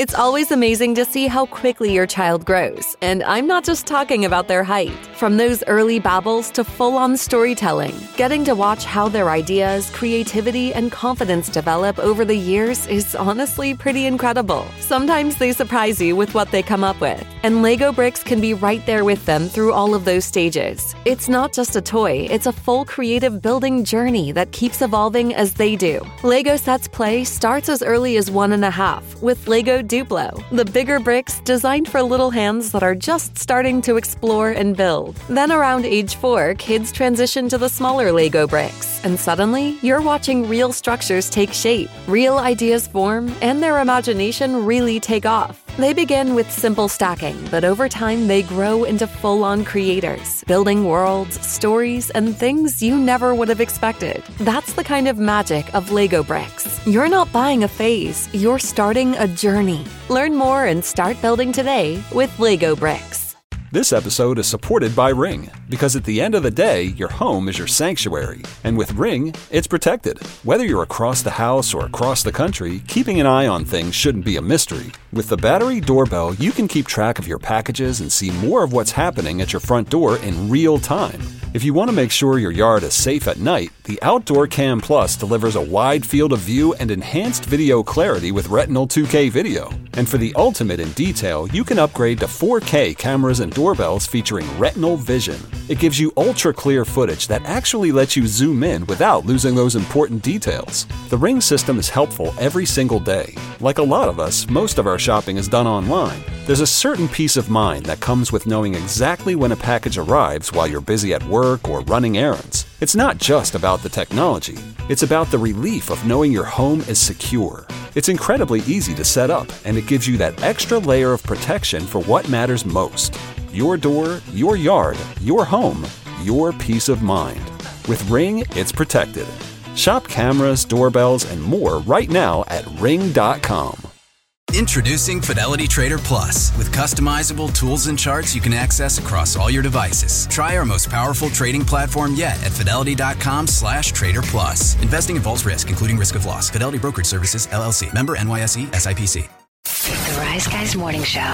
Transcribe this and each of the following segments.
It's always amazing to see how quickly your child grows, and I'm not just talking about their height. From those early babbles to full-on storytelling, getting to watch how their ideas, creativity, and confidence develop over the years is honestly pretty incredible. Sometimes they surprise you with what they come up with, and Lego Bricks can be right there with them through all of those stages. It's not just a toy, it's a full creative building journey that keeps evolving as they do. Lego Sets Play starts as early as 1.5 with Lego Duplo, the bigger bricks designed for little hands that are just starting to explore and build. Then around age 4, kids transition to the smaller Lego bricks, and suddenly you're watching real structures take shape, real ideas form, and their imagination really take off. They begin with simple stacking, but over time they grow into full-on creators, building worlds, stories, and things you never would have expected. That's the kind of magic of Lego Bricks. You're not buying a phase, you're starting a journey. Learn more and start building today with Lego Bricks. This episode is supported by Ring, because at the end of the day, your home is your sanctuary. And with Ring, it's protected. Whether you're across the house or across the country, keeping an eye on things shouldn't be a mystery. With the Battery Doorbell, you can keep track of your packages and see more of what's happening at your front door in real time. If you want to make sure your yard is safe at night, the Outdoor Cam Plus delivers a wide field of view and enhanced video clarity with Retinal 2K video. And for the ultimate in detail, you can upgrade to 4K cameras and doorbells featuring Retinal Vision. It gives you ultra-clear footage that actually lets you zoom in without losing those important details. The Ring system is helpful every single day. Like a lot of us, most of our shopping is done online. There's a certain peace of mind that comes with knowing exactly when a package arrives while you're busy at work or running errands. It's not just about the technology. It's about the relief of knowing your home is secure. It's incredibly easy to set up, and it gives you that extra layer of protection for what matters most. Your door, your yard, your home, your peace of mind. With Ring, it's protected. Shop cameras, doorbells, and more right now at ring.com. Introducing Fidelity Trader Plus. With customizable tools and charts you can access across all your devices. Try our most powerful trading platform yet at fidelity.com/trader plus. Investing involves risk, including risk of loss. Fidelity Brokerage Services, LLC. Member NYSE, SIPC. The Rise Guys Morning Show.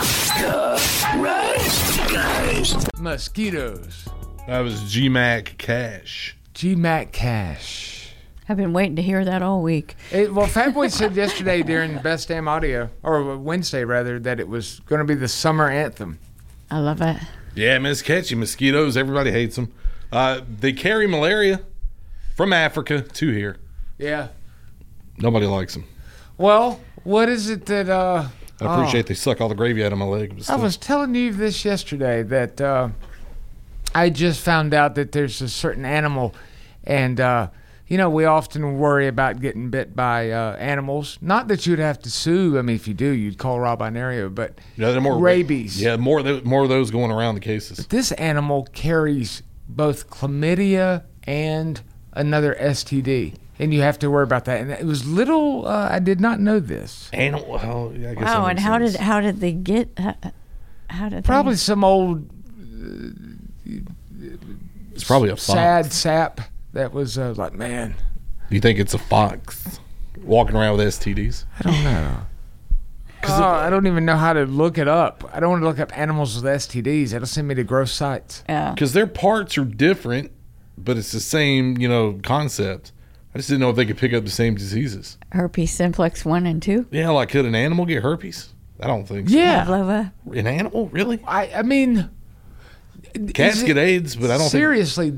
The Rise Guys. Mosquitoes. That was G-Mac Cash. G-Mac Cash. I've been waiting to hear that all week. Well, Fatboy said yesterday during Best Damn Audio, or Wednesday rather, that it was going to be the summer anthem. I love it. Yeah, man, it's catchy. Mosquitoes, everybody hates them. They carry malaria from Africa to here. Yeah. Nobody likes them. Well, what is it that... I appreciate they suck all the gravy out of my leg. I was telling you this yesterday, that I just found out that there's a certain animal, and... you know, we often worry about getting bit by animals. Not that you'd have to sue. I mean, if you do, you'd call Rob Inario, but they're more rabies. Yeah, more of those going around the cases. But this animal carries both chlamydia and another STD, and you have to worry about that. And it was little. I did not know this. Animal. Well, yeah, I guess wow, and how sense. did they get? How did probably some old? It's probably a sad sap. That was like, man. Do you think it's a fox walking around with STDs? I don't know. I don't even know how to look it up. I don't want to look up animals with STDs. It'll send me to gross sites. Yeah. Because their parts are different, but it's the same, concept. I just didn't know if they could pick up the same diseases. Herpes simplex 1 and 2? Yeah, like could an animal get herpes? I don't think so. Yeah. Pavlova. An animal? Really? I mean. Cats get AIDS, but I don't seriously,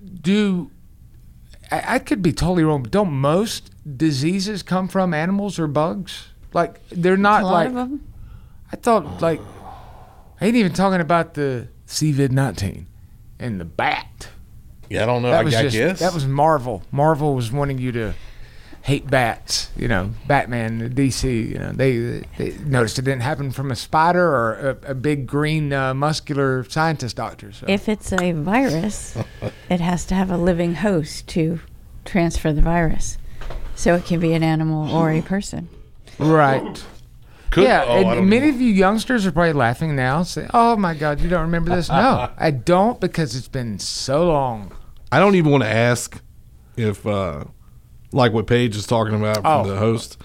I could be totally wrong, but don't most diseases come from animals or bugs? Like, they're not a lot like... of them? I thought, like... I ain't even talking about the COVID-19 and the bat. Yeah, I don't know. I guess. That was Marvel. Marvel was wanting you to hate bats. Batman, DC, they noticed it didn't happen from a spider or a big green muscular scientist doctor. So. If it's a virus, it has to have a living host to transfer the virus. So it can be an animal or a person. Right. And many of you youngsters are probably laughing now, saying, "Oh my God, you don't remember this?" No, I don't, because it's been so long. I don't even want to ask if, like what Paige is talking about from the host,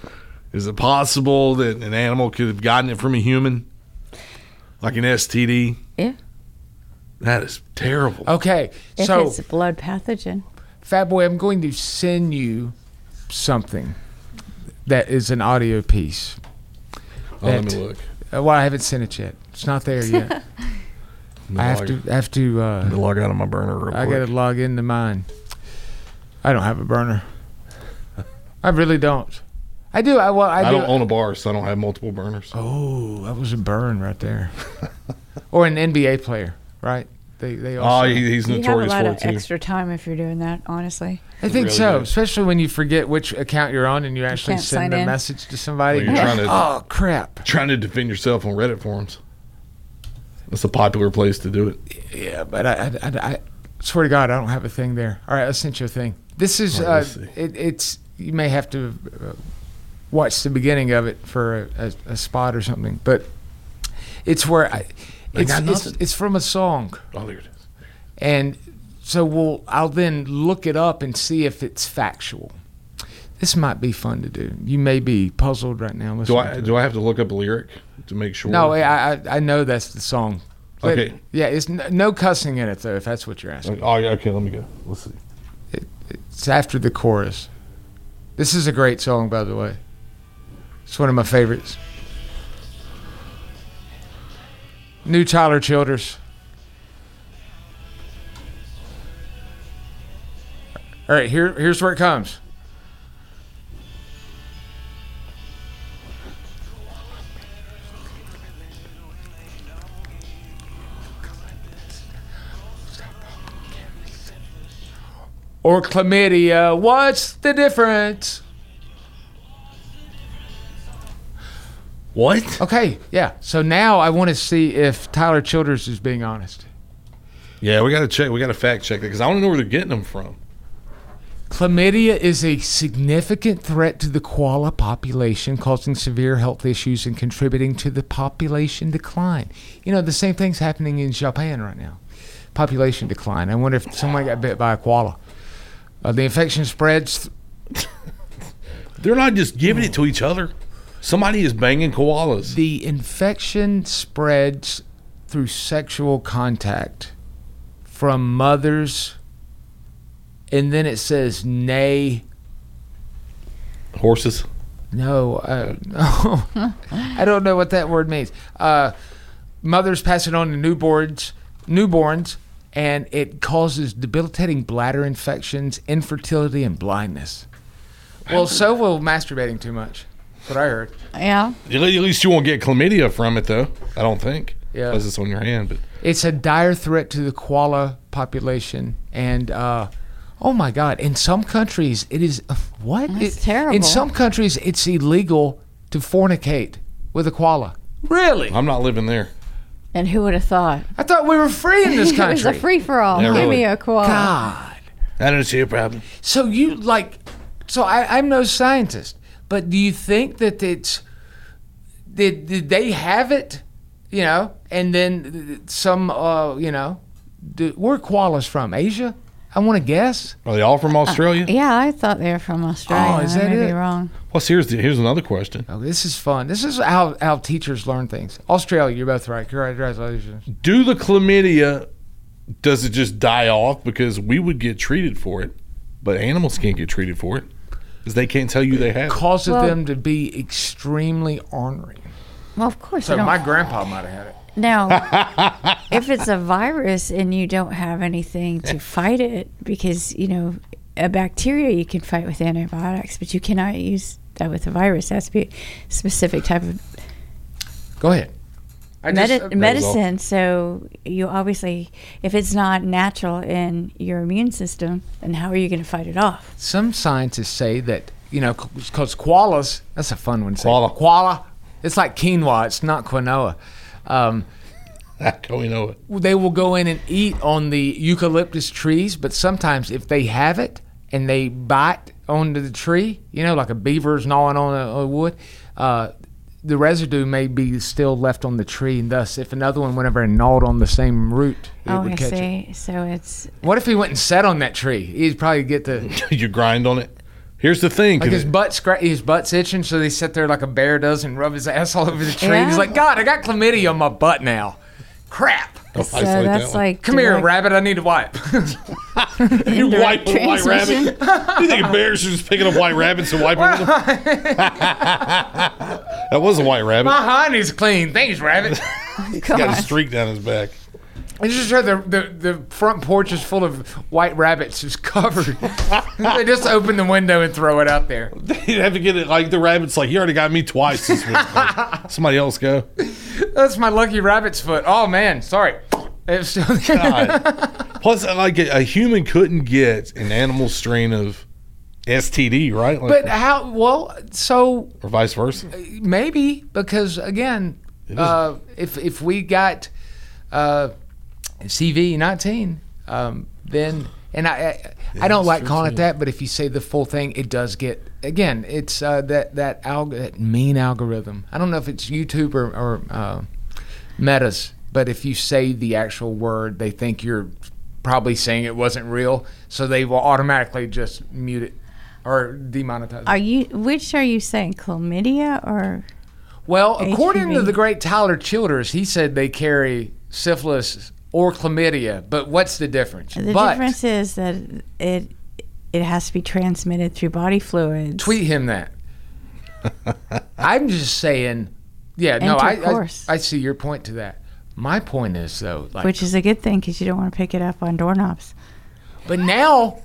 Is it possible that an animal could have gotten it from a human? Like an STD? Yeah. That is terrible. Okay, If so it's a blood pathogen. Fat Boy, I'm going to send you something that is an audio piece. Let me look. Well, I haven't sent it yet. It's not there yet. I have to. Log out of my burner real quick. I got to log into mine. I don't have a burner. I really don't. I do. I don't own a bar, so I don't have multiple burners. Oh, that was a burn right there. Or an NBA player, right? They also. He's You have a notorious lot for of it too. extra time if you're doing that, honestly. I think really so, do. especially when you forget which account you're on and you actually can't send sign a in. message to somebody. Well, you're trying to- oh crap! Trying to defend yourself on Reddit forums. That's a popular place to do it. Yeah, but I swear to God, I don't have a thing there. All right, I sent you a thing. This is All right, let's see. it's you may have to watch the beginning of it for a spot or something, but it's where it's from a song, Oh, there it is. and so I'll then look it up and see if it's factual. This might be fun to do. You may be puzzled right now. Do I have to look up a lyric to make sure? No, I know that's the song. But Okay. yeah, it's no cussing in it though. If that's what you're asking. Oh, yeah, okay, let me go. Let's see. It's after the chorus. This is a great song, by the way. It's one of my favorites. New Tyler Childers. All right, here's where it comes. Or chlamydia, what's the difference? What? Okay, yeah. So now I want to see if Tyler Childers is being honest. Yeah, we got to check. We got to fact check that because I want to know where they're getting them from. Chlamydia is a significant threat to the koala population, causing severe health issues and contributing to the population decline. You know, the same thing's happening in Japan right now. Population decline. I wonder if someone got bit by a koala. The infection spreads. They're not just giving it to each other. Somebody is banging koalas. The infection spreads through sexual contact from mothers, and then it says nay. Horses. No, I don't know what that word means. Mothers pass it on to newborns, and it causes debilitating bladder infections, infertility, and blindness. Well, so will masturbating too much. That's what I heard. Yeah. At least you won't get chlamydia from it, though. I don't think. Yeah. Unless it's on your hand. But It's a dire threat to the koala population, and oh my God! In some countries, it is what? That's terrible. In some countries, it's illegal to fornicate with a koala. Really? I'm not living there. And who would have thought? I thought we were free in this It country. was a free-for-all. Yeah, Give really. me a koala. God. I don't see a problem. So you I'm no scientist, but do you think that it's did they have it, you know, and then some where are koalas from? Asia? I want to guess. Are they all from Australia? Yeah, I thought they were from Australia. Oh, is I that may be it? wrong. Plus, here's another question. Oh, this is fun. This is how teachers learn things. Australia, you're both right. Congratulations. Do the chlamydia, does it just die off? Because we would get treated for it, but animals can't get treated for it because they can't tell you they have it. Causes Well- them to be extremely ornery. Well, of course. So I don't. my grandpa might have had it. Now, if it's a virus and you don't have anything to fight it, because, you know, a bacteria you can fight with antibiotics, but you cannot use that with a virus. It has to be a specific type of Go ahead. medicine. So you obviously, if it's not natural in your immune system, then how are you going to fight it off? Some scientists say that, you know, because koalas, that's a fun one to say. Koala. Koala. It's like quinoa. It's not quinoa. We know it. They will go in and eat on the eucalyptus trees, but sometimes if they have it and they bite onto the tree, you know, like a beaver's gnawing on a wood, the residue may be still left on the tree, and thus if another one went over and gnawed on the same root, it Oh, would I catch it. see. So it's What if he went and sat on that tree? He'd probably get the... You grind on it. Here's the thing. Like his butt's itching, so they sit there like a bear does and rub his ass all over the tree. Yeah. He's like, God, I got chlamydia on my butt now. Crap. So that's like Come here, direct- rabbit. I need to wipe. You wipe indirect a white rabbit. transmission. You think bears are just picking up white rabbits and wiping with them? That was a white rabbit. My honey's clean. Thanks, rabbit. He's got a God. streak down his back. I just heard the front porch is full of white rabbits, just covered. They just open the window and throw it out there. You'd have to get it like the rabbit's like, you already got me twice this week. Like, somebody else go. That's my lucky rabbit's foot. Oh man, sorry. It's still God. Plus, like a human couldn't get an animal strain of STD, right? Like, But how? Well, so or vice versa. maybe because again, if we got CV-19, then and I don't like calling it that, but if you say the full thing, it does get again. It's that mean algorithm. I don't know if it's YouTube or Meta's, but if you say the actual word, they think you're probably saying it wasn't real, so they will automatically just mute it or demonetize it. Which are you saying, chlamydia or? Well, according to HPV? the great Tyler Childers, he said they carry syphilis or chlamydia. But what's the difference? The difference is that it has to be transmitted through body fluids. Tweet him that. I'm just saying. Yeah, no, Intercourse. I see your point to that. My point is though, like, Which is a good thing because you don't want to pick it up on doorknobs. but now.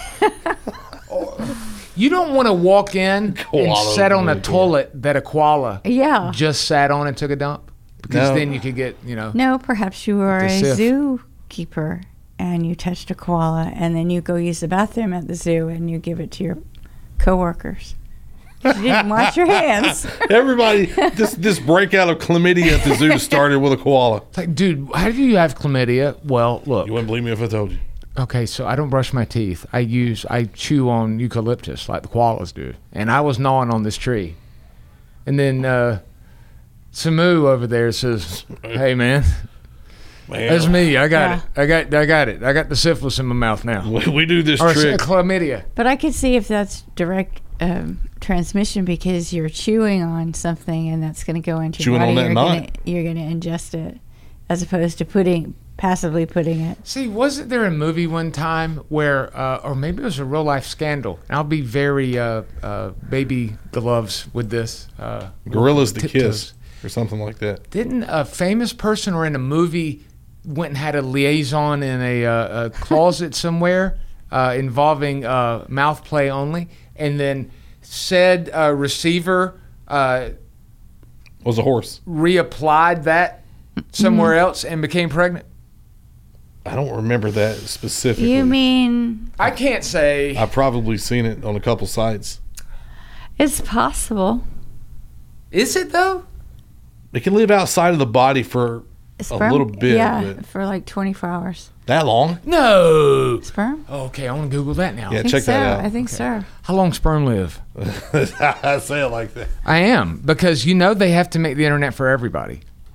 You don't want to walk in and Koala sit on a really toilet that a koala Yeah. just sat on and took a dump. Because No. then you could get, No, perhaps you were The a sif. zookeeper and you touched a koala and then you go use the bathroom at the zoo and you give it to your coworkers. You didn't wash your hands. Everybody, this breakout of chlamydia at the zoo started with a koala. It's like, dude, how do you have chlamydia? Well, look. You wouldn't believe me if I told you. Okay, so I don't brush my teeth. I chew on eucalyptus like the koalas do. And I was gnawing on this tree. And then Samu over there says, "Hey man, that's me. I got it. I got it. I got the syphilis in my mouth now." We do this Or trick. chlamydia. But I could see if that's direct transmission because you're chewing on something and that's going to go into your Chewing body. on that You're going to ingest it as opposed to passively putting it. See, wasn't there a movie one time where, or maybe it was a real life scandal? And I'll be very baby gloves with this. Gorillas the tiptoes. Kiss or something like that. Didn't a famous person or in a movie went and had a liaison in a closet somewhere involving mouth play only, and then said receiver Was a horse. reapplied that somewhere else and became pregnant? I don't remember that specifically. You mean I can't say. I've probably seen it on a couple sites. it's possible? Is it though? It can live outside of the body for Sperm? a little bit. Yeah, But for like 24 hours. that long? No. Sperm? Okay, I want to Google that now. Yeah, I think check so. that out. I think so. How long sperm live? I say it like that. I am, because you know they have to make the internet for everybody.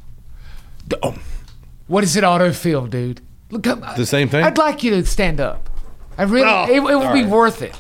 What is it autofill, dude? Look up. The same thing? I'd like you to stand up. I really, Oh, it would all be right. worth it.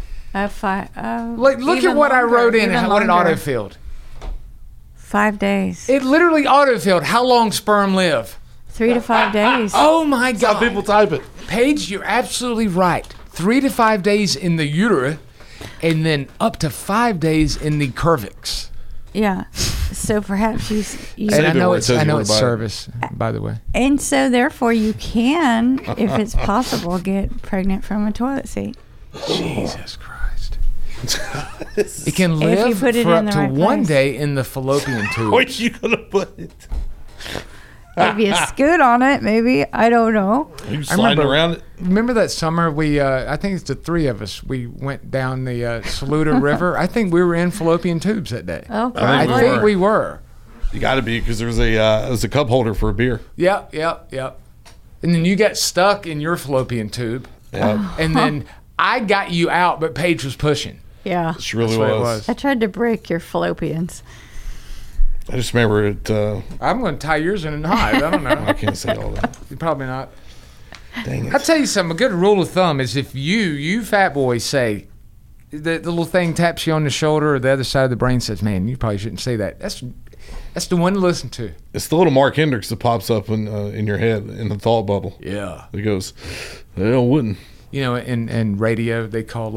Look Look at what I wrote in and what it autofilled. 5 days. It literally autofilled how long sperm live. 3 to 5 days. Oh my That's how God. people type it. Paige, you're absolutely right. 3 to 5 days in the uterus and then up to 5 days in the cervix. Yeah. So perhaps you And Save I it know where it it's, says I you know wanna it's buy it. service, by the way. and so therefore you can, if it's possible, get pregnant from a toilet seat. Jesus Christ. It can If you live put it for in up the to right one place. day in the fallopian tube. Where you gonna put it? Maybe a scoot on it, maybe. I don't know. You sliding remember- around it? Remember that summer we, I think it's the three of us, we went down the Saluda River. I think we were in fallopian tubes that day. Oh, I we think were. we were. You got to be because there's a cup holder for a beer. Yep. And then you got stuck in your fallopian tube. Yeah, And then I got you out, but Paige was pushing. Yeah. it really That's what it was. was. I tried to break your fallopians. I just remember it. I'm going to tie yours in a knot. I don't I know. can't say all that. Probably not. Dang I'll it. tell you something. A good rule of thumb is if you fat boys say, the little thing taps you on the shoulder, or the other side of the brain says, "Man, you probably shouldn't say that." That's the one to listen to. It's the little Mark Hendricks that pops up in your head in the thought bubble. Yeah. It goes, "Well, wouldn't." You know, in radio, they call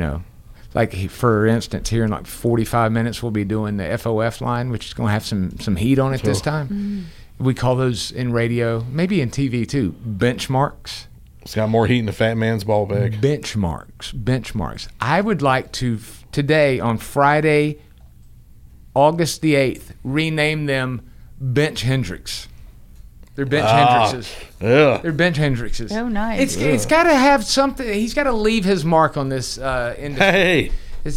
for instance, here in like 45 minutes, we'll be doing the FOF line, which is going to have some heat on it this time. We call those in radio, maybe in TV too, benchmarks. It's got more heat in the fat man's ball bag. Benchmarks. I would like to, today on Friday, August the 8th, rename them Bench Hendricks. They're Bench Hendrickses. Yeah. They're Bench Hendrickses. Oh, nice. It's got to have something. He's got to leave his mark on this industry. Hey.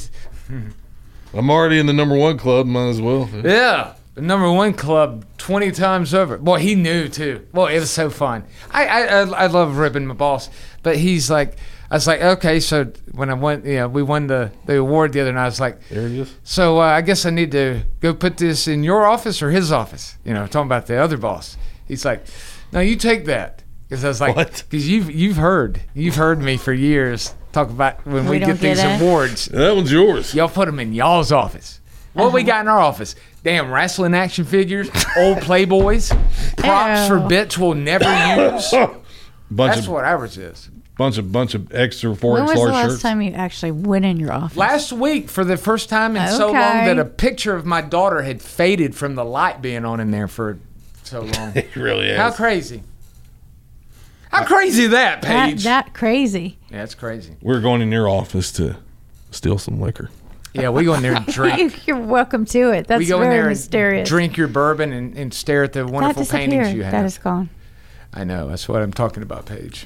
I'm already in the number one club. Might as well. Yeah. The number one club 20 times over. Boy, he knew too. Boy, it was so fun. I love ripping my boss. But he's like, I was like, okay, so when I went, we won the award the other night. I was like, there it is. So I guess I need to go put this in your office or his office. Talking about the other boss. He's like, no, you take that. Because I was like, because you've heard me for years talk about when we get these awards. That one's yours. Y'all put them in y'all's office. What we got in our office? Damn wrestling action figures, old Playboys, props for bits we'll never use. That's what ours is. Bunch of extra 4X When was the large last shirts. time you actually went in your office? Last week, for the first time in so long that a picture of my daughter had faded from the light being on in there for so long. It really is. How crazy. How crazy is that, Paige? That crazy. Yeah, it's crazy. We're going in your office to steal some liquor. Yeah, we go in there and drink. You're welcome to it. That's we go very in there mysterious. And drink your bourbon and stare at the wonderful paintings you have. That is gone. I know. That's what I'm talking about, Paige.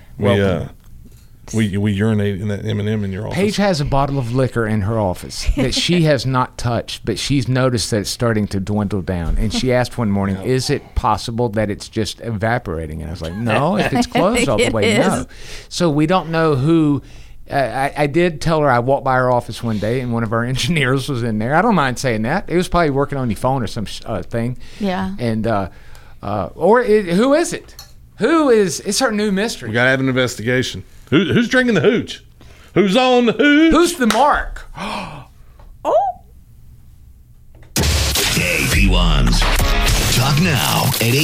We urinate in that M&M in your office. Paige has a bottle of liquor in her office that she has not touched, but she's noticed that it's starting to dwindle down. And she asked one morning, is it possible that it's just evaporating? And I was like, no, if it's closed all the way, no. So we don't know who. I did tell her I walked by her office one day and one of our engineers was in there. I don't mind saying that. It was probably working on your phone or some thing. Yeah. And who is it? It's our new mystery. We got to have an investigation. Who's drinking the hooch? Who's on the hooch? Who's the mark? Hey, P1s. Talk now at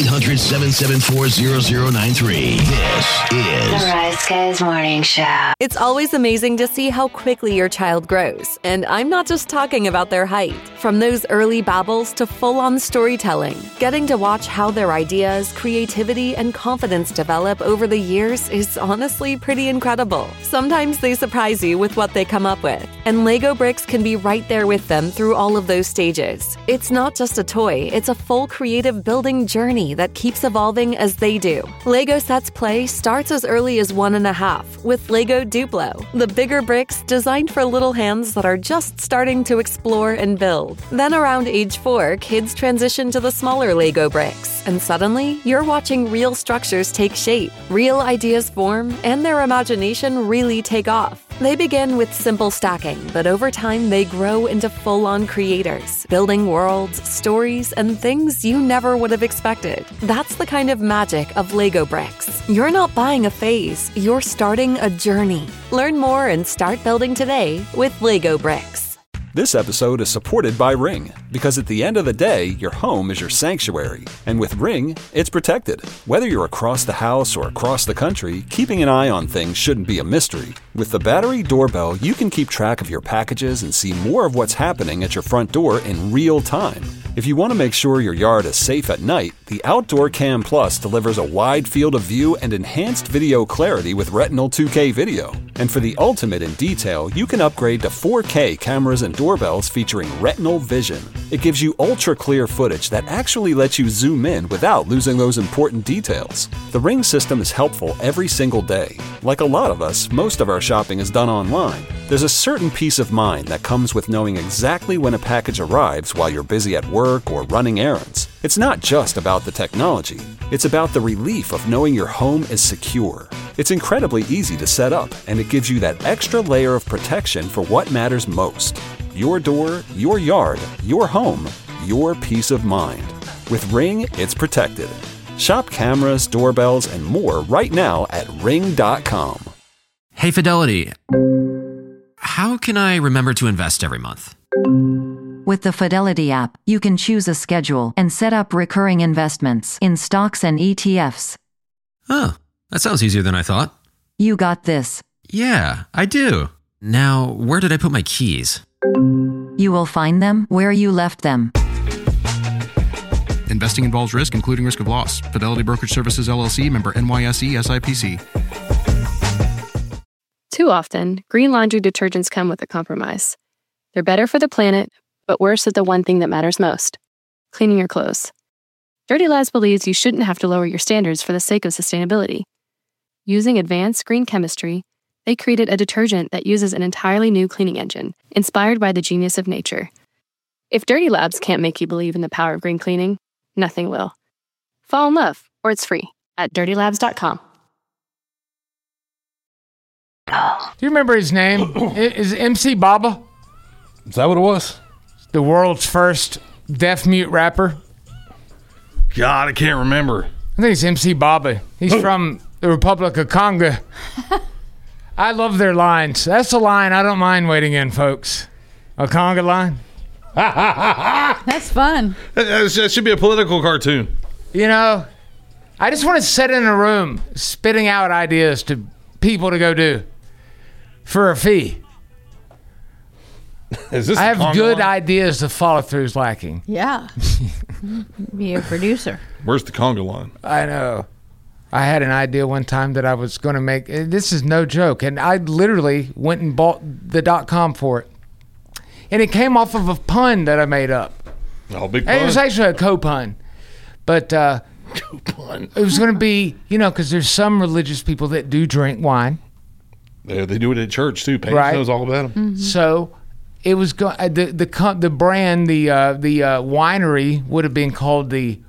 800-774-0093. This is The Rise Guys Morning Show. It's always amazing to see how quickly your child grows. And I'm not just talking about their height. From those early babbles to full-on storytelling, getting to watch how their ideas, creativity, and confidence develop over the years is honestly pretty incredible. Sometimes they surprise you with what they come up with. And Lego Bricks can be right there with them through all of those stages. It's not just a toy, it's a full creative building journey that keeps evolving as they do. Lego Sets Play starts as early as 1.5 with Lego Duplo, the bigger bricks designed for little hands that are just starting to explore and build. Then around age 4, kids transition to the smaller Lego bricks, and suddenly you're watching real structures take shape, real ideas form, and their imagination really take off. They begin with simple stacking, but over time they grow into full-on creators, building worlds, stories, and things you never would have expected. That's the kind of magic of Lego Bricks. You're not buying a phase, you're starting a journey. Learn more and start building today with Lego Bricks. This episode is supported by Ring, because at the end of the day, your home is your sanctuary. And with Ring, it's protected. Whether you're across the house or across the country, keeping an eye on things shouldn't be a mystery. With the battery doorbell, you can keep track of your packages and see more of what's happening at your front door in real time. If you want to make sure your yard is safe at night, the Outdoor Cam Plus delivers a wide field of view and enhanced video clarity with Retinal 2K video. And for the ultimate in detail, you can upgrade to 4K cameras and doorbells featuring Retinal Vision. It gives you ultra-clear footage that actually lets you zoom in without losing those important details. The Ring system is helpful every single day. Like a lot of us, most of our shopping is done online. There's a certain peace of mind that comes with knowing exactly when a package arrives while you're busy at work or running errands. It's not just about the technology. It's about the relief of knowing your home is secure. It's incredibly easy to set up, and it gives you that extra layer of protection for what matters most. Your door, your yard, your home, your peace of mind. With Ring, it's protected. Shop cameras, doorbells, and more right now at ring.com. Hey, Fidelity. how can I remember to invest every month? With the Fidelity app, you can choose a schedule and set up recurring investments in stocks and ETFs. Oh, that sounds easier than I thought. You got this. Yeah, I do. Now, where did I put my keys? You will find them where you left them. Investing involves risk, including risk of loss. Fidelity Brokerage Services, LLC, member NYSE, SIPC. Too often, green laundry detergents come with a compromise. They're better for the planet, but worse at the one thing that matters most, cleaning your clothes. Dirty Labs believes you shouldn't have to lower your standards for the sake of sustainability. Using advanced green chemistry, they created a detergent that uses an entirely new cleaning engine, inspired by the genius of nature. If Dirty Labs can't make you believe in the power of green cleaning, nothing will. Fall in love, or it's free, at dirtylabs.com. Do you remember his name? Is it MC Baba? Is that what it was? The world's first deaf-mute rapper. God, I can't remember. I think it's MC Baba. He's from the Republic of Congo. I love their lines. That's a line I don't mind waiting in, folks. A conga line. That's fun. That should be a political cartoon. You know, I just want to sit in a room spitting out ideas to people to go do for a fee. Is this I have Conga good line? ideas. The follow-through is lacking. Yeah. Be a producer. Where's the conga line? I know. I had an idea one time that I was going to make. This is no joke. And I literally went and bought the .com for it. And it came off of a pun that I made up. Oh, big And pun. it was actually a co-pun. But Pun. it was going to be, because there's some religious people that do drink wine. They do it at church, too. Paige Right. knows all about them. So it was the brand, the winery would have been called the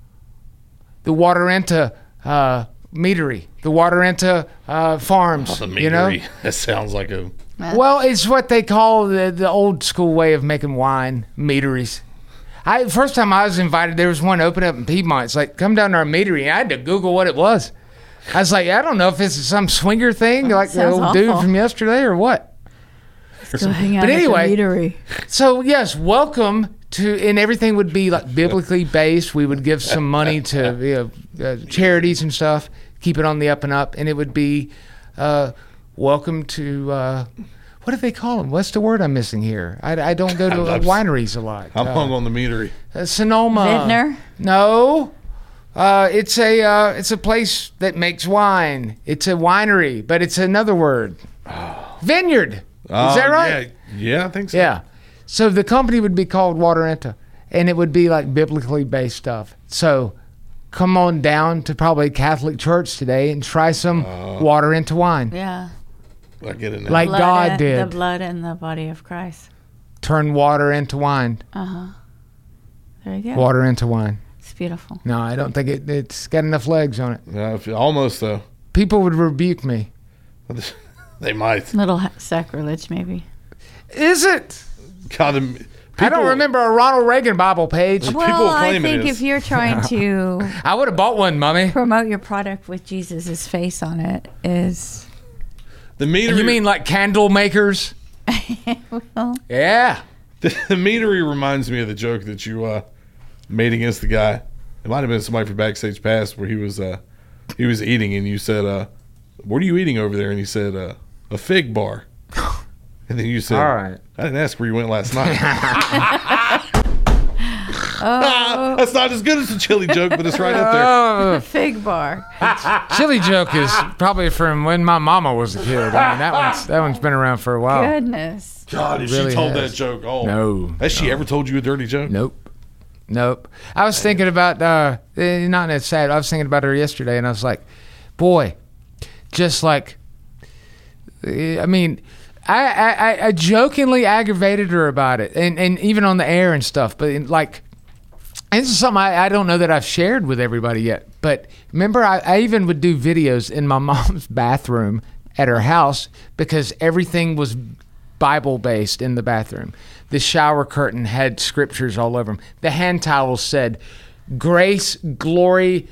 Waterenta Meadery, the Waterenta Farms. The you know, meadery. That sounds like a... well, it's what they call the old school way of making wine, meaderies. First time I was invited, there was one open up in Piedmont. It's like, come down to our meadery. I had to Google what it was. I was like, I don't know if it's some swinger thing, like the sounds old dude awful. from yesterday or what. Go hang out But at anyway, the meadery. So yes, welcome to, and everything would be like biblically based. We would give some money to charities and stuff, keep it on the up and up, and it would be welcome to what do they call them? What's the word I'm missing here? I don't go to wineries a lot. I'm hung on the meadery. Sonoma. Vintner? No. It's a place that makes wine. It's a winery, but it's another word. Vineyard. Is that right? Yeah, I think so. Yeah. So the company would be called Waterenta, and it would be like biblically based stuff. So come on down to probably Catholic Church today and try some Waterenta wine. Yeah. I get it now. Like God The did. blood and the body of Christ. Turn water into wine. Uh-huh. There you go. Water into wine. It's beautiful. No, I don't think it's got enough legs on it. Almost, though. People would rebuke me. They might. Little sacrilege, maybe. Is it? God, I don't remember a Ronald Reagan Bible page. Well, I think if you're trying to I would have bought one, Mummy. promote your product with Jesus' face on it is... The meadery. You mean like candle makers? Well, Yeah. The meadery reminds me of the joke that you made against the guy. It might have been somebody from Backstage Pass where he was eating and you said, "What are you eating over there?" And he said, "A fig bar." And then you said, All right. "I didn't ask where you went last night." That's not as good as the chili joke, but it's right up there. Oh, fig bar. chili joke is probably from when my mama was a kid. I mean, that one's been around for a while. Goodness. God, if really she told has. that joke, No. Has she ever told you a dirty joke? Nope. I was thinking about, not that sad, I was thinking about her yesterday, and I was like, boy, just like, I mean, I jokingly aggravated her about it, and even on the air and stuff, but like, and this is something I don't know that I've shared with everybody yet, but remember, I even would do videos in my mom's bathroom at her house because everything was Bible-based in the bathroom. The shower curtain had scriptures all over them. The hand towels said grace, glory,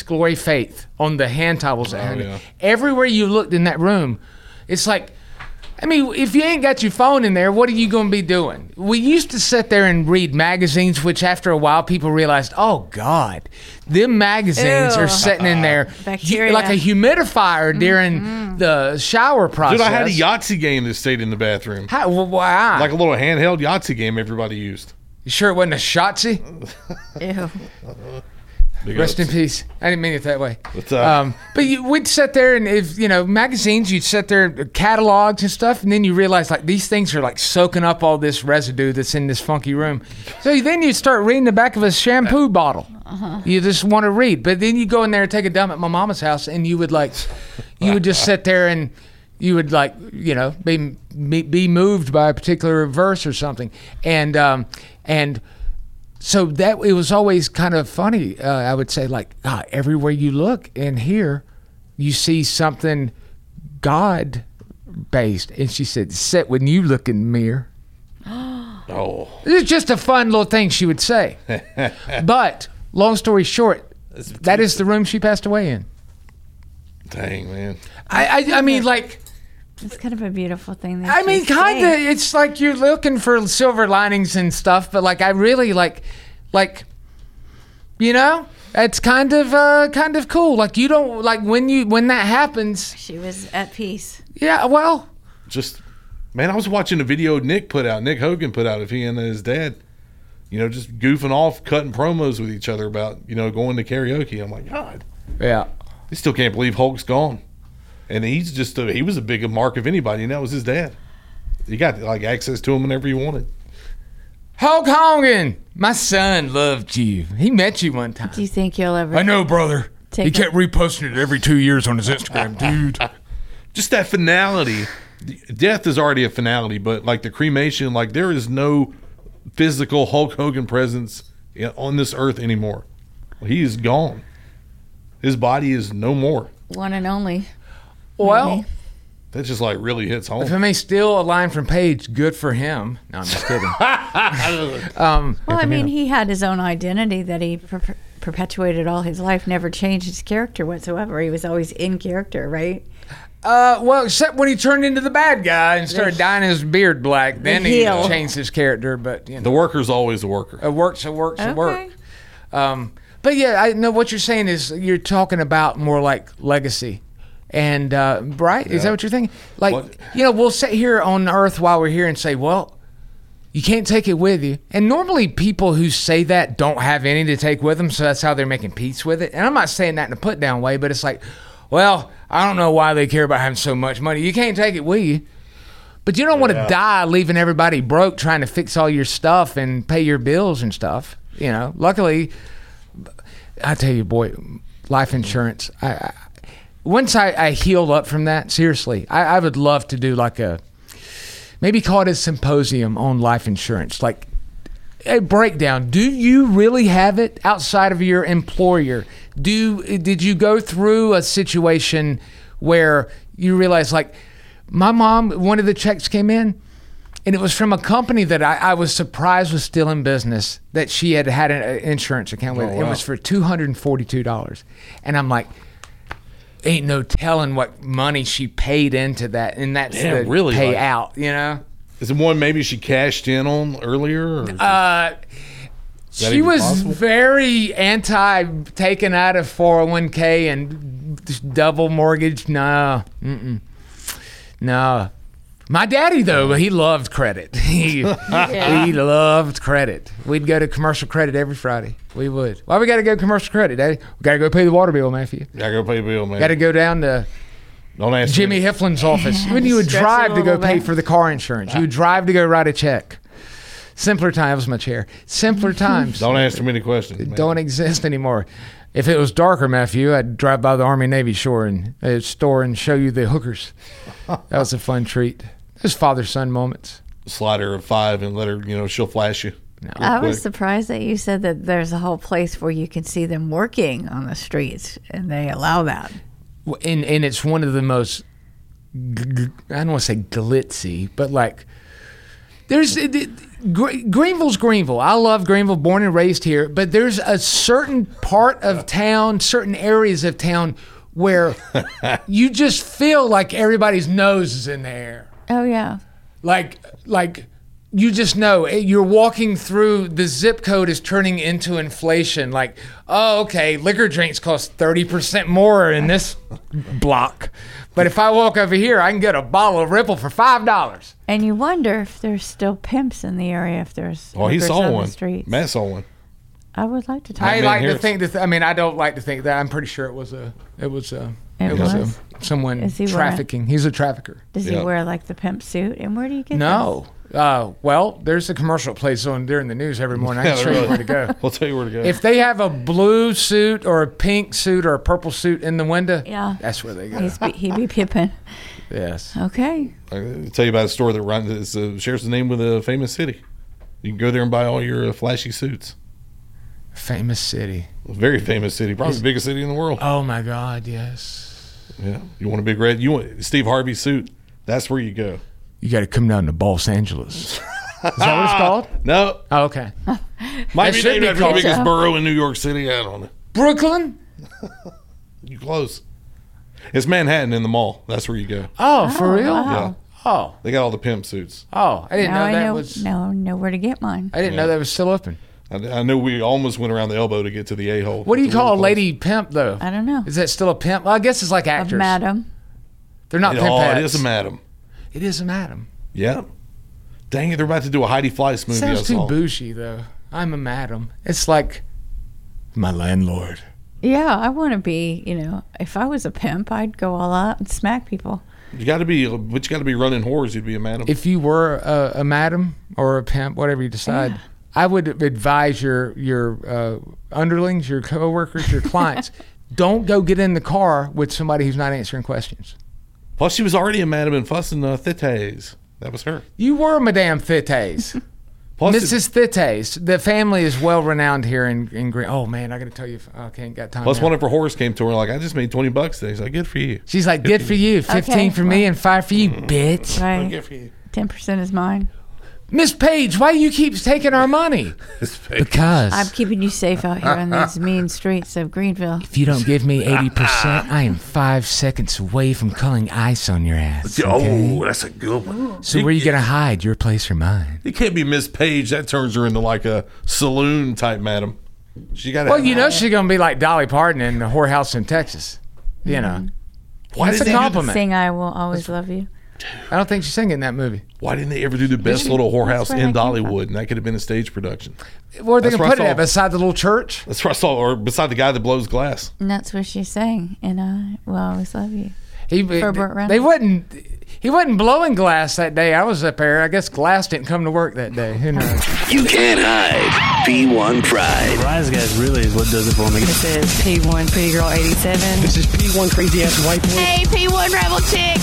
faith on the hand towels. Yeah. Everywhere you looked in that room, it's like I mean, if you ain't got your phone in there, what are you going to be doing? We used to sit there and read magazines, which after a while people realized, oh, God, them magazines are sitting in there Bacteria. like a humidifier during the shower process. Dude, I had a Yahtzee game that stayed in the bathroom. Wow. Like a little handheld Yahtzee game everybody used. You sure it wasn't a Shotzi? Ew. Rest in peace. I didn't mean it that way. What's up? But we'd sit there and if magazines, you'd sit there, catalogs and stuff, and then you realize like these things are like soaking up all this residue that's in this funky room. So then you start reading the back of a shampoo bottle. You just want to read, but then you go in there and take a dump at my mama's house, and you would just sit there and you would be moved by a particular verse or something, and. So that it was always kind of funny. I would say, like, everywhere you look and here, you see something God-based. And she said, "Sit when you look in the mirror." Oh, it's just a fun little thing she would say. But long story short, that is the room she passed away in. Dang, man. I mean, like. It's kind of a beautiful thing. I mean, kind of. It's like you're looking for silver linings and stuff, but like I really like, it's kind of cool. Like you don't like when that happens. She was at peace. Yeah, well. Just, man, I was watching a video Nick Hogan put out of he and his dad, just goofing off, cutting promos with each other about going to karaoke. I'm like, God. Yeah. He still can't believe Hulk's gone. And he's just he was a big mark of anybody, and that was his dad. He got like access to him whenever he wanted. Hulk Hogan, my son loved you. He met you one time. Do you think you'll ever? I know, brother. He kept reposting it every 2 years on his Instagram, dude. Just that finality. Death is already a finality, but like the cremation, like there is no physical Hulk Hogan presence on this earth anymore. He is gone. His body is no more. One and only. Well, that just like really hits home. If I may steal a line from Paige, good for him. No, I'm just kidding. Well, I mean, he had his own identity that he perpetuated all his life, never changed his character whatsoever. He was always in character, right? Well, except when he turned into the bad guy and started dyeing his beard black, then he changed his character. But the worker's always a worker. A work. But yeah, I know what you're saying is you're talking about more like legacy. And right, is that what you're thinking? Like, we'll sit here on Earth while we're here and say, well, you can't take it with you. And normally people who say that don't have any to take with them, so that's how they're making peace with it. And I'm not saying that in a put down way, but it's like, well, I don't know why they care about having so much money. You can't take it with you. But you don't want to die leaving everybody broke trying to fix all your stuff and pay your bills and stuff. Luckily, I tell you, boy, life insurance, once I healed up from that, seriously, I would love to do like maybe call it a symposium on life insurance, like a breakdown. Do you really have it outside of your employer? Did you go through a situation where you realize, like, my mom, one of the checks came in, and it was from a company that I was surprised was still in business, that she had an insurance account with. It was for $242. And I'm like, ain't no telling what money she paid into that, and that's the payout, Is it one maybe she cashed in on earlier? Or she was very anti taking out of 401k and double mortgage. No. My daddy, though, he loved credit. He loved credit. We'd go to commercial credit every Friday. We would. Why we got to go commercial credit, Daddy? We got to go pay the water bill, Matthew. Got to go pay the bill, man. Got to go down to Jimmy Hiflin's office. When you would drive to go pay for the car insurance. You would drive to go write a check. Simpler times, my chair. Simpler times. Don't ask too many questions, man. Don't exist anymore. If it was darker, Matthew, I'd drive by the Army-Navy store and show you the hookers. That was a fun treat. There's father-son moments. Slide her a 5 and let her, she'll flash you. No. I was surprised that you said that there's a whole place where you can see them working on the streets, and they allow that. And it's one of the most, I don't want to say glitzy, but like, Greenville's Greenville. I love Greenville, born and raised here, but there's a certain part of town, certain areas of town where you just feel like everybody's nose is in the air. Oh, yeah. Like you just know you're walking through, the zip code is turning into inflation. Like, oh, okay, liquor drinks cost 30% more in this block. But if I walk over here, I can get a bottle of Ripple for $5. And you wonder if there's still pimps in the area, if there's Oh, he hookers saw on one. the streets. Matt saw one. I would like to talk. I like to think that. I mean, I don't like to think that. I'm pretty sure it was someone trafficking. He's a trafficker. Does he wear like the pimp suit? And where do you get No. Well, there's a commercial plays on during the news every morning. I can show you where to go. We'll tell you where to go. If they have a blue suit or a pink suit or a purple suit in the window, that's where they go. He be pipping. Yes. Okay. I'll tell you about a store that shares the name with a famous city. You can go there and buy all your flashy suits. Famous city. A very famous city. Probably the biggest city in the world. Oh, my God, yes. Yeah. You want a big red? You want Steve Harvey's suit? That's where you go. You got to come down to Los Angeles. Is that what it's called? No. Oh, okay. Might be named after the biggest borough in New York City. I don't know. Brooklyn? You close. It's Manhattan in the mall. That's where you go. Oh, for real? Wow. Yeah. Oh. They got all the pimp suits. Oh, I didn't know that was. Now I know where to get mine. I didn't know that was still open. I know we almost went around the elbow to get to the A-hole. What do you call a lady pimp, though? I don't know. Is that still a pimp? Well, I guess it's like actors. A madam. They're not pimp Oh, hats. it is a madam. It is a madam. Yeah. Dang it, they're about to do a Heidi Fleiss movie. Sounds too bougie, though. I'm a madam. It's like my landlord. Yeah, I want to be, if I was a pimp, I'd go all out and smack people. You got to be running whores. You'd be a madam. If you were a madam or a pimp, whatever you decide, I would advise your underlings, your coworkers, your clients, don't go get in the car with somebody who's not answering questions. Plus, she was already a madam in Fuss and Thithes. That was her. You were Madame Thithes. Mrs. Thithes. The family is well renowned here in Green. Oh man, I got to tell you, okay, ain't got time. Plus, now. one of her whores came to her like, I just made $20 today. She's like, good for you. She's like, good for you. 15 for me and 5 for you, bitch. Right. Good for you. 10% is mine. Miss Page, why you keep taking our money? Because I'm keeping you safe out here on these mean streets of Greenville. if you don't give me 80%, I am 5 seconds away from calling ice on your ass. Okay? Oh, that's a good one. So where you gonna hide, your place or mine? It can't be Miss Page. That turns her into like a saloon type madam. She got. Well, you know she's gonna be like Dolly Parton in the whorehouse in Texas. You know, Why that's did a they do compliment. Sing I Will Always Love You. I don't think she's singing in that movie. Why didn't they ever do the best little whorehouse where I in came Dollywood? And that could have been a stage production. Where they That's gonna where put I it saw- at? Beside the little church? That's where I saw, or beside the guy that blows glass. And that's what she sang. And I Will Always Love You. For Burt Reynolds. They wouldn't. He wasn't blowing glass that day. I was up there. I guess glass didn't come to work that day. Who knows? You can't hide P1 Pride. Rise Guys really is what does it for me. This is P1 Pretty Girl 87. This is P1 Crazy Ass White Boy. Hey, P1 Rebel Chick.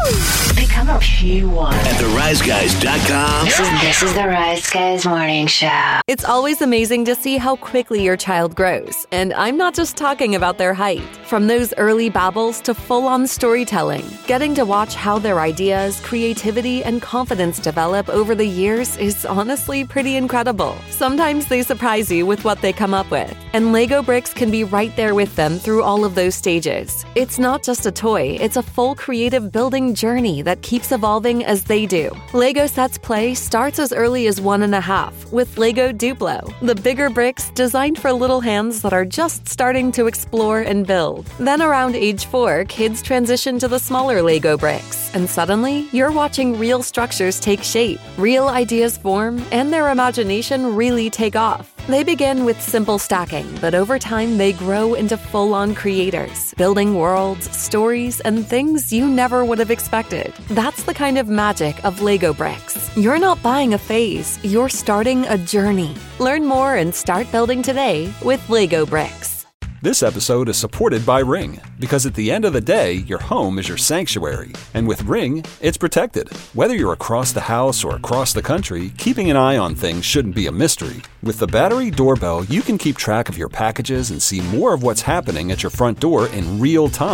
Become a P1 At theriseguys.com. This is the Rise Guys Morning Show. It's always amazing to see how quickly your child grows. And I'm not just talking about their height. From those early babbles to full-on storytelling, getting to watch how their ideas, creativity, and confidence develop over the years is honestly pretty incredible. Sometimes they surprise you with what they come up with. And Lego bricks can be right there with them through all of those stages. It's not just a toy, it's a full creative building journey that keeps evolving as they do. Lego Sets Play starts as early as 1.5 with Lego Duplo, the bigger bricks designed for little hands that are just starting to explore and build. Then around age 4, kids transition to the smaller Lego bricks, and suddenly you're watching real structures take shape, real ideas form, and their imagination really take off. They begin with simple stacking, but over time they grow into full-on creators, building worlds, stories, and things you never would have expected. That's the kind of magic of Lego bricks. You're not buying a phase, you're starting a journey. Learn more and start building today with Lego bricks. This episode is supported by Ring, because at the end of the day, your home is your sanctuary. And with Ring, it's protected. Whether you're across the house or across the country, keeping an eye on things shouldn't be a mystery. With the battery doorbell, you can keep track of your packages and see more of what's happening at your front door in real time.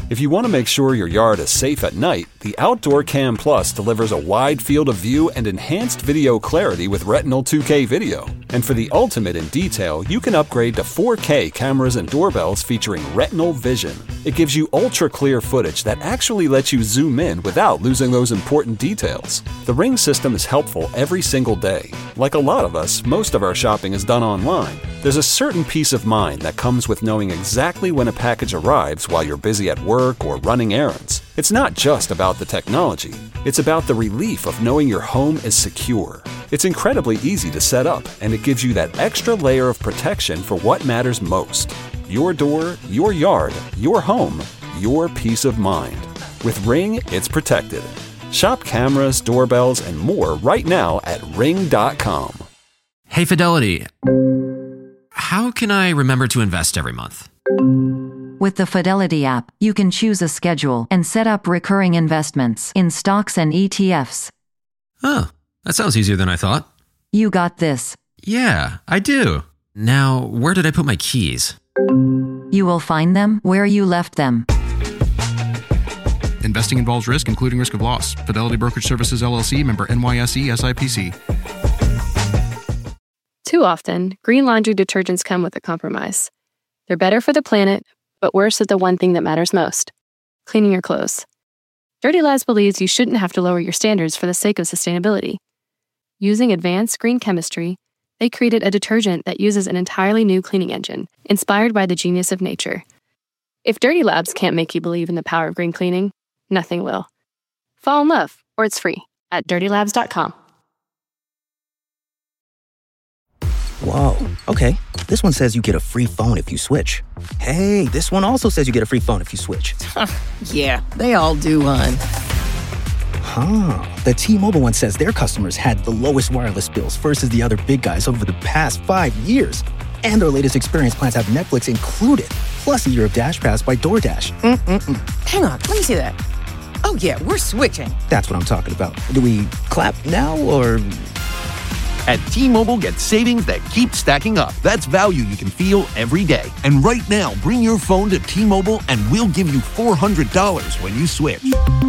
If you want to make sure your yard is safe at night, the Outdoor Cam Plus delivers a wide field of view and enhanced video clarity with Retinal 2K video. And for the ultimate in detail, you can upgrade to 4K cameras and doorbells featuring Retinal Vision. It gives you ultra-clear footage that actually lets you zoom in without losing those important details. The Ring system is helpful every single day. Like a lot of us, most of our shopping is done online. There's a certain peace of mind that comes with knowing exactly when a package arrives while you're busy at work or running errands. It's not just about the technology. It's about the relief of knowing your home is secure. It's incredibly easy to set up, and it gives you that extra layer of protection for what matters most. Your door, your yard, your home, your peace of mind. With Ring, it's protected. Shop cameras, doorbells, and more right now at Ring.com. Hey, Fidelity. How can I remember to invest every month? With the Fidelity app, you can choose a schedule and set up recurring investments in stocks and ETFs. Oh, that sounds easier than I thought. You got this. Yeah, I do. Now, where did I put my keys? You will find them where you left them. Investing involves risk, including risk of loss. Fidelity Brokerage Services, LLC, member NYSE, SIPC. Too often, green laundry detergents come with a compromise. They're better for the planet, but worse at the one thing that matters most: cleaning your clothes. Dirty Labs believes you shouldn't have to lower your standards for the sake of sustainability. Using advanced green chemistry, they created a detergent that uses an entirely new cleaning engine, inspired by the genius of nature. If Dirty Labs can't make you believe in the power of green cleaning, nothing will. Fall in love, or it's free, at dirtylabs.com. Whoa, okay. This one says you get a free phone if you switch. Hey, this one also says you get a free phone if you switch. Yeah, they all do, hon. Huh. The T-Mobile one says their customers had the lowest wireless bills versus the other big guys over the past 5 years. And their latest experience plans have Netflix included, plus a year of Dash Pass by DoorDash. Hang on, let me see that. Oh yeah, we're switching. That's what I'm talking about. Do we clap now, or... At T-Mobile, get savings that keep stacking up. That's value you can feel every day. And right now, bring your phone to T-Mobile and we'll give you $400 when you switch.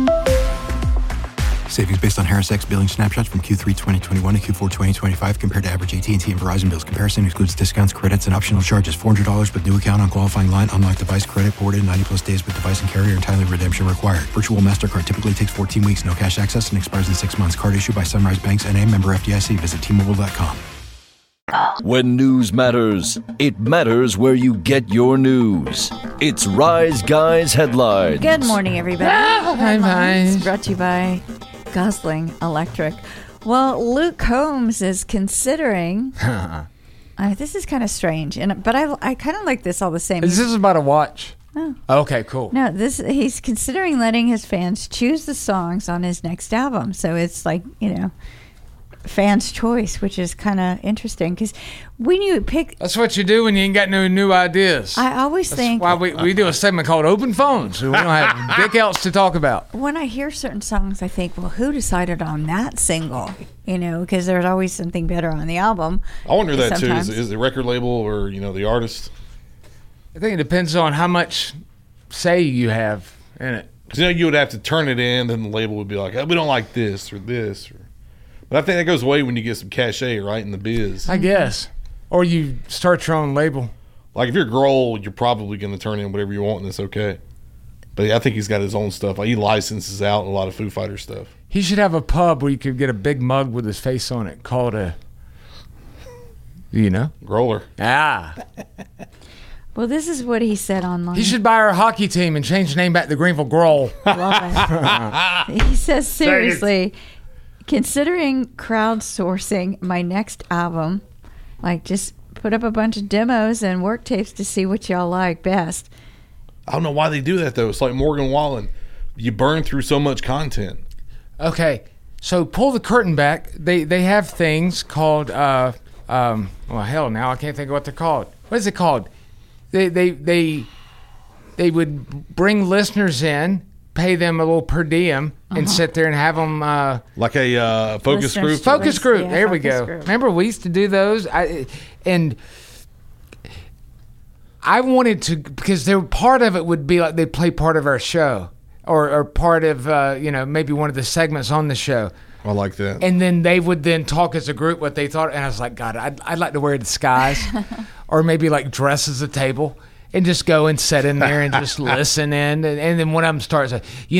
Savings based on Harris X billing snapshots from Q3 2021 to Q4 2025 compared to average AT&T and Verizon bills. Comparison excludes discounts, credits, and optional charges. $400 with new account on qualifying line. Unlocked device credit ported 90-plus days with device and carrier and timely redemption required. Virtual MasterCard typically takes 14 weeks. No cash access and expires in 6 months. Card issued by Sunrise Banks N.A. member FDIC. Visit T-Mobile.com. When news matters, it matters where you get your news. It's Rise Guys Headlines. Good morning, everybody. Hi. Brought to you by Gosling Electric. Well, Luke Combs is considering. This is kind of strange, but I kind of like this all the same. Is this about a watch? No. Okay, cool. No, he's considering letting his fans choose the songs on his next album. So it's like, fans' choice, which is kind of interesting because when you pick, that's what you do when you ain't got no new ideas. I always think why we do a segment called Open Phones, so we don't have dick else to talk about. When I hear certain songs, I think, well, who decided on that single? Because there's always something better on the album. I wonder that sometimes. too. Is the record label or the artist? I think it depends on how much say you have in it. Because you would have to turn it in, then the label would be like, we don't like this or this. But I think that goes away when you get some cachet, right, in the biz. I guess. Or you start your own label. Like, if you're Grohl, you're probably going to turn in whatever you want, and it's okay. But yeah, I think he's got his own stuff. Like, he licenses out a lot of Foo Fighter stuff. He should have a pub where you could get a big mug with his face on it, called a, Growler. Ah. Well, this is what he said online. He should buy our hockey team and change the name back to Greenville Grohl. Love it. He says, seriously, considering crowdsourcing my next album, like just put up a bunch of demos and work tapes to see what y'all like best. I don't know why they do that, though. It's like Morgan Wallen. You burn through so much content. Okay, so pull the curtain back. They have things called, now I can't think of what they're called. What is it called? They would bring listeners in, pay them a little per diem, and sit there and have them like a focus group. Focus group. Yeah, there we go. group. Remember we used to do those, I I wanted to, because they were, part of it would be like they play part of our show or part of, maybe one of the segments on the show. I like that. And then they would then talk as a group what they thought. And I was like, God, I'd like to wear a disguise or maybe like dress as a table and just go and sit in there and just listen in. And then one of them starts,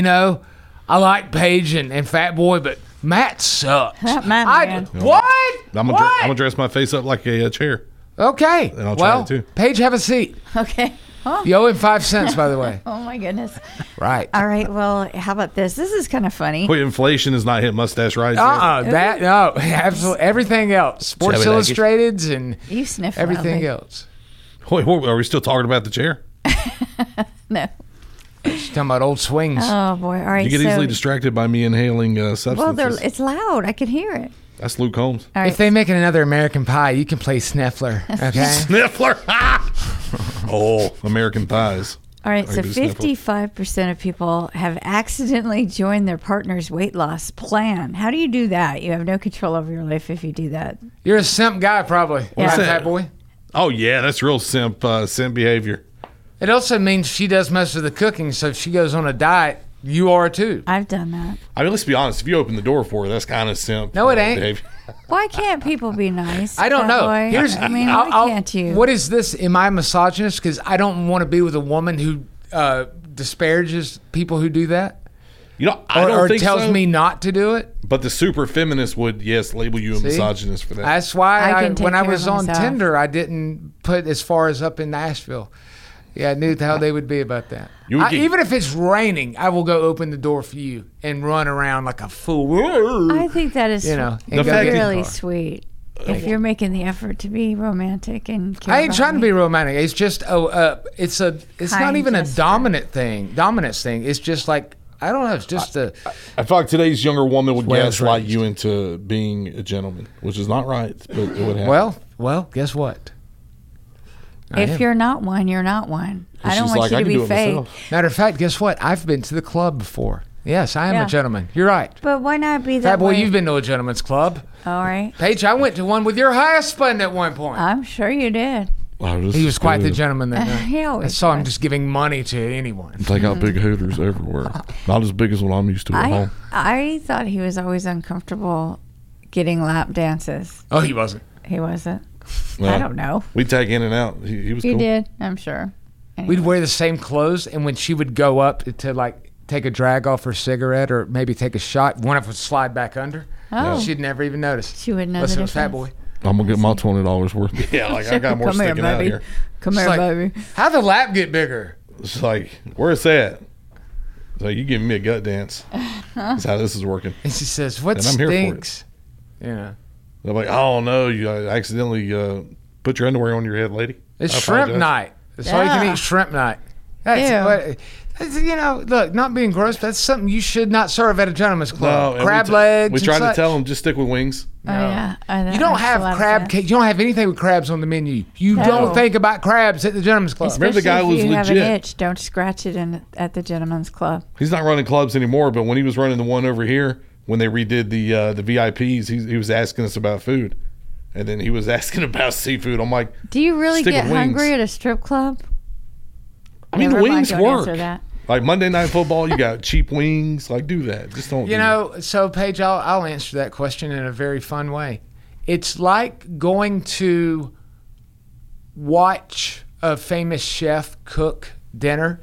I like Paige and Fat Boy, but Matt sucks. Man. What? I'm gonna dress my face up like a chair. Okay. And I'll try it too. Paige, have a seat. Okay. Oh. You owe him 5 cents, by the way. Oh, my goodness. Right. All right. Well, how about this? This is kind of funny. Wait, inflation is not hit mustache rise. No, absolutely. Everything else. Sports Illustrated's and you sniff everything loudly. else. Wait, are we still talking about the chair? No. She's talking about old swings. Oh, boy. All right. You get easily distracted by me inhaling substances. Well, it's loud. I can hear it. That's Luke Holmes. All right. If they make another American Pie, you can play Sniffler. Okay. Sniffler. Oh, American Pies. All right. So 55% of people have accidentally joined their partner's weight loss plan. How do you do that? You have no control over your life if you do that. You're a simp guy, probably. Yeah. Fat Boy. Oh, yeah. That's real simp behavior. It also means she does most of the cooking, so if she goes on a diet, you are too. I've done that. I mean, let's be honest. If you open the door for her, that's kind of simp. No, it ain't. behavior. Why can't people be nice? I don't know. Boy? Why can't you? What is this? Am I a misogynist? Because I don't want to be with a woman who disparages people who do that. I don't think tells so. me not to do it. But the super feminist would, label you a misogynist for that. That's why when I was on myself. Tinder, I didn't put as far as up in Nashville. Yeah, I knew how they would be about that. Even if it's raining, I will go open the door for you and run around like a fool. I think that is really sweet. sweet. If you're making the effort to be romantic and care I ain't about trying to me. be romantic. It's just it's not even a dominance thing. It's just like, I don't know. It's just I feel like today's younger woman would Well gaslight raised. you into being a gentleman, which is not right, but it would happen. Well, guess what? If you're not one, you're not one. I don't want you to be fake. Matter of fact, guess what? I've been to the club before. Yes, I am a gentleman. You're right. But why not be that Fat Boy, way? you've been to a gentleman's club. All right. Paige, I went to one with your husband at one point. I'm sure you did. He was quite the gentleman that night. He always I saw him was. just giving money to anyone. They got big hooters everywhere. Not as big as what I'm used to at home. I thought he was always uncomfortable getting lap dances. Oh, he wasn't. He wasn't. Well, I don't know. We tag in and out. He was You cool. did, I'm sure. We'd wear the same clothes, and when she would go up to like take a drag off her cigarette or maybe take a shot, one of us would slide back under. Oh. She'd never even notice. She wouldn't know Unless the it was Fat difference. Boy. I'm going to get my $20 worth. Yeah, like I got more Come here, sticking out baby. here. Come It's here, like, baby. How'd the lap get bigger? It's like, where's that? It's like, you giving me a gut dance. That's how this is working. And she says, what And I'm here for it. stinks? You know. I'm like, oh no, you accidentally put your underwear on your head, lady. It's I shrimp apologize. night. That's all you can Yeah. eat, shrimp night. That's, look, not being gross, but that's something you should not serve at a gentleman's club. and Crab we legs. We and tried to such. tell them, just stick with wings. Oh, yeah. You don't have crab cake. You don't have anything with crabs on the menu. You don't think about crabs at the gentleman's club. Remember the guy Especially was if you have an legit. itch, don't scratch it at the gentleman's club. He's not running clubs anymore, but when he was running the one over here, when they redid the VIPs, he was asking us about food. And then he was asking about seafood. I'm like, Do you really stick get with wings. hungry at a strip club? I mean, Never mind, wings don't work. answer that. Like Monday Night Football, you got cheap wings. Like, do that. Just don't. You know, so Paige, I'll answer that question in a very fun way. It's like going to watch a famous chef cook dinner.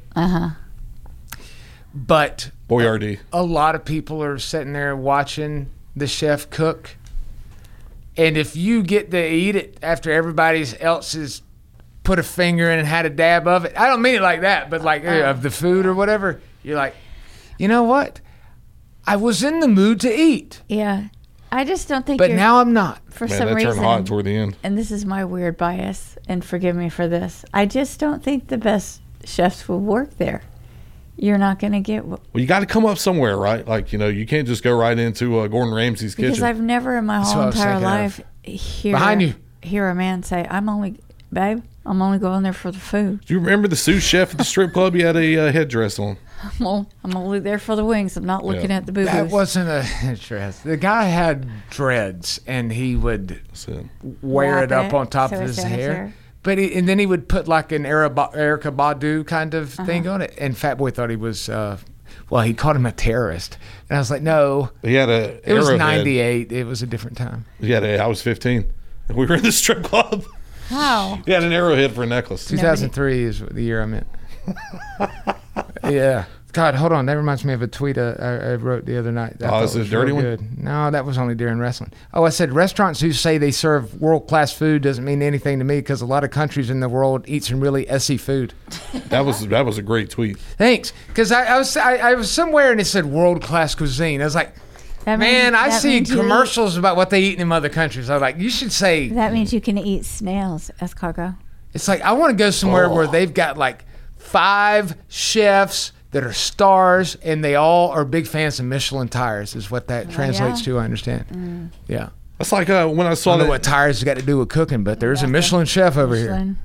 But Boyardee. a lot of people are sitting there watching the chef cook. And if you get to eat it after everybody else has put a finger in and had a dab of it, I don't mean it like that, but like of the food or whatever, you're like, you know what? I was in the mood to eat. Yeah. I just don't think But you're, now I'm not. For Man, some that reason. turned hot toward the end. And this is my weird bias, and forgive me for this. I just don't think the best chefs will work there. You're not going to get... Well, you got to come up somewhere, right? Like, you can't just go right into Gordon Ramsay's Because kitchen. I've never in my That's whole what I was entire thinking life Behind you. hear a man say, I'm only going there for the food. Do you remember the sous chef at the strip club? He had a headdress on. I'm only there for the wings. I'm not looking at the boo-boos. That wasn't a dress. The guy had dreads, and he would wear Wrap it up it on top so of it's his in his hair. hair. But and then he would put like an Erykah Badu kind of thing on it. And Fat Boy thought he was, he called him a terrorist. And I was like, no. He had It was 98. It was a different time. I was 15. And we were in the strip club. How? He had an arrowhead for a necklace. 2003 is the year I meant. Yeah. God, hold on. That reminds me of a tweet I wrote the other night. Is it a dirty one? Good. No, that was only during wrestling. I said restaurants who say they serve world-class food doesn't mean anything to me because a lot of countries in the world eat some really essy food. That was a great tweet. Thanks. Because I was somewhere and it said world-class cuisine. I was like, I see commercials about what they eat in other countries. I was like, you should say. That means you can eat snails, escargot. It's like, I want to go somewhere where they've got like 5 chefs that are stars, and they all are big fans of Michelin tires, is what that translates to, I understand. Yeah. That's like when I saw I don't know what tires got to do with cooking, but there's a Michelin chef over here.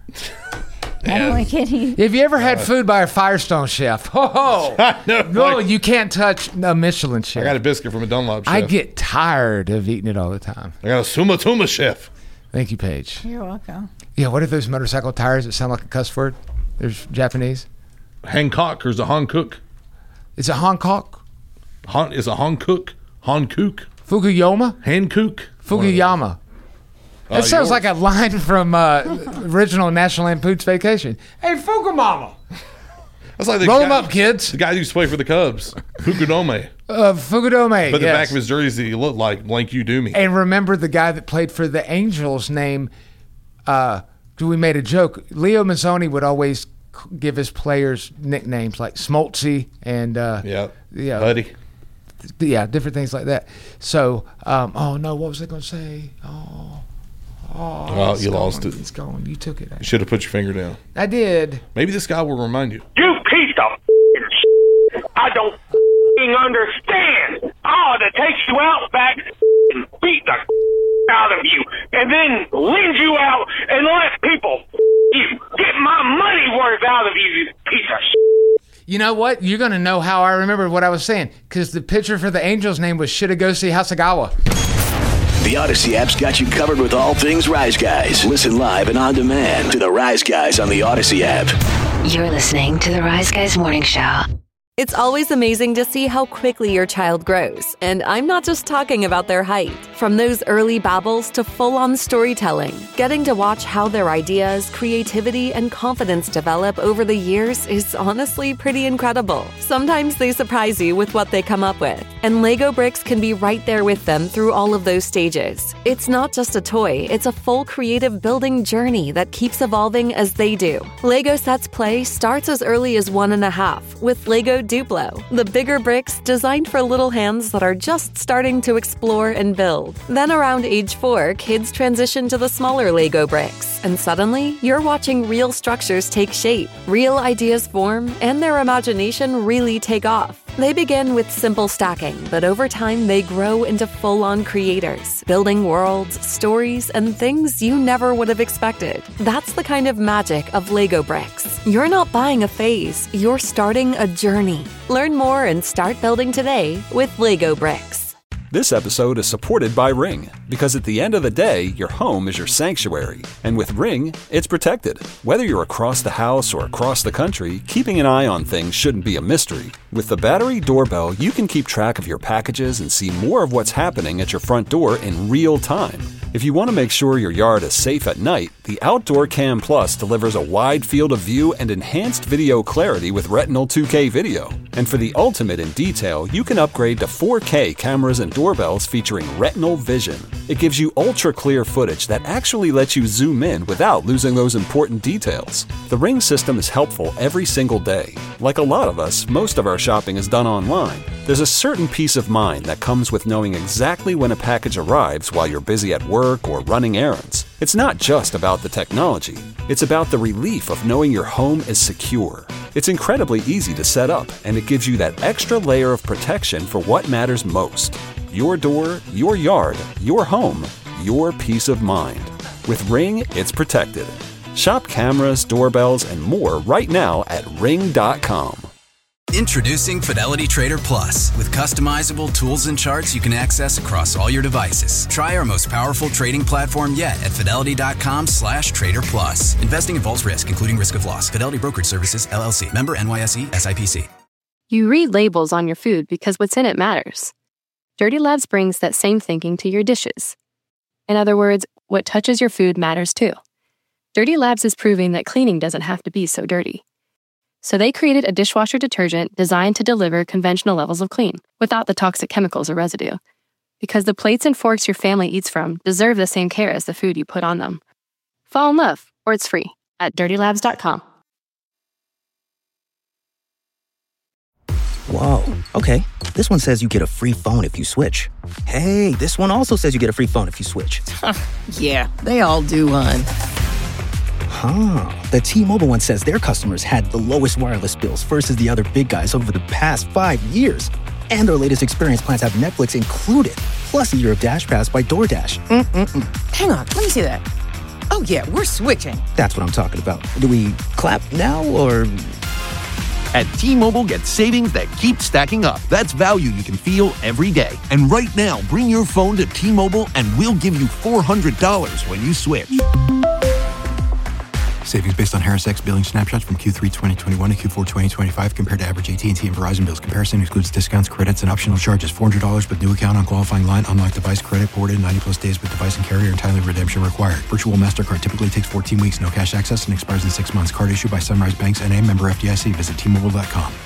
Have you ever had food by a Firestone chef? No, you can't touch a Michelin chef. I got a biscuit from a Dunlop chef. I get tired of eating it all the time. I got a Suma Tuma chef. Thank you, Paige. You're welcome. Yeah, what are those motorcycle tires that sound like a cuss word? There's Japanese. Hancock or is it Hankook? Is it Hancock? Is it Hankook? Hankook? Fukuyama? Hankook? Fukuyama. That sounds like a line from original National Lampoon's Vacation. Hey, Fukumama. That's like roll them up, kids. The guy who used to play for the Cubs, Fukudome. Fukudome. But the back of his jersey, he looked like Blank You Do Me. And remember the guy that played for the Angels name, we made a joke. Leo Mazzoni would always give his players nicknames like Smoltzy and Buddy. Yeah, different things like that. So, what was I going to say? You lost it. It's gone. You took it. You should have put your finger down. I did. Maybe this guy will remind you. You piece of shit. I don't understand. I ought to take you out back and beat the out of you and then lend you out and let people get my money worth out of you, you piece of shit. You know what? You're going to know how I remember what I was saying because the pitcher for the Angels' name was Shigegoshi Hasagawa. The Odyssey app's got you covered with all things Rise Guys. Listen live and on demand to the Rise Guys on the Odyssey app. You're listening to the Rise Guys Morning Show. It's always amazing to see how quickly your child grows. And I'm not just talking about their height. From those early babbles to full-on storytelling, getting to watch how their ideas, creativity, and confidence develop over the years is honestly pretty incredible. Sometimes they surprise you with what they come up with. And Lego Bricks can be right there with them through all of those stages. It's not just a toy, it's a full creative building journey that keeps evolving as they do. Lego Sets Play starts as early as 1.5 with Lego Duplo, the bigger bricks designed for little hands that are just starting to explore and build. Then around age 4, kids transition to the smaller Lego bricks, and suddenly you're watching real structures take shape, real ideas form, and their imagination really take off. They begin with simple stacking, but over time they grow into full-on creators, building worlds, stories, and things you never would have expected. That's the kind of magic of Lego bricks. You're not buying a phase, you're starting a journey. Learn more and start building today with Lego bricks. This episode is supported by Ring, because at the end of the day, your home is your sanctuary. And with Ring, it's protected. Whether you're across the house or across the country, keeping an eye on things shouldn't be a mystery. With the battery doorbell, you can keep track of your packages and see more of what's happening at your front door in real time. If you want to make sure your yard is safe at night, the Outdoor Cam Plus delivers a wide field of view and enhanced video clarity with Retinal 2K video. And for the ultimate in detail, you can upgrade to 4K cameras and doorbells featuring Retinal Vision. It gives you ultra-clear footage that actually lets you zoom in without losing those important details. The Ring system is helpful every single day. Like a lot of us, most of our shopping is done online. There's a certain peace of mind that comes with knowing exactly when a package arrives while you're busy at work or running errands. It's not just about the technology. It's about the relief of knowing your home is secure. It's incredibly easy to set up, and it gives you that extra layer of protection for what matters most. Your door, your yard, your home, your peace of mind. With Ring, it's protected. Shop cameras, doorbells, and more right now at Ring.com. Introducing Fidelity Trader Plus. With customizable tools and charts you can access across all your devices. Try our most powerful trading platform yet at fidelity.com/trader plus. Investing involves risk, including risk of loss. Fidelity Brokerage Services, LLC. Member NYSE, SIPC. You read labels on your food because what's in it matters. Dirty Labs brings that same thinking to your dishes. In other words, what touches your food matters too. Dirty Labs is proving that cleaning doesn't have to be so dirty. So they created a dishwasher detergent designed to deliver conventional levels of clean without the toxic chemicals or residue. Because the plates and forks your family eats from deserve the same care as the food you put on them. Fall in love, or it's free at dirtylabs.com. Whoa, okay. This one says you get a free phone if you switch. Hey, this one also says you get a free phone if you switch. Yeah, they all do, hon. Huh. The T-Mobile one says their customers had the lowest wireless bills versus the other big guys over the past 5 years. And their latest experience plans have Netflix included, plus a year of Dash Pass by DoorDash. Hang on, let me see that. Oh, yeah, we're switching. That's what I'm talking about. Do we clap now, or...? At T-Mobile, get savings that keep stacking up. That's value you can feel every day. And right now, bring your phone to T-Mobile and we'll give you $400 when you switch. Savings based on Harris X billing snapshots from Q3 2021 to Q4 2025 compared to average AT&T and Verizon bills. Comparison excludes discounts, credits, and optional charges. $400 with new account on qualifying line. Unlocked device credit ported 90-plus days with device and carrier. Entirely redemption required. Virtual MasterCard typically takes 14 weeks. No cash access and expires in 6 months. Card issued by Sunrise Banks N.A. Member FDIC. Visit T-Mobile.com.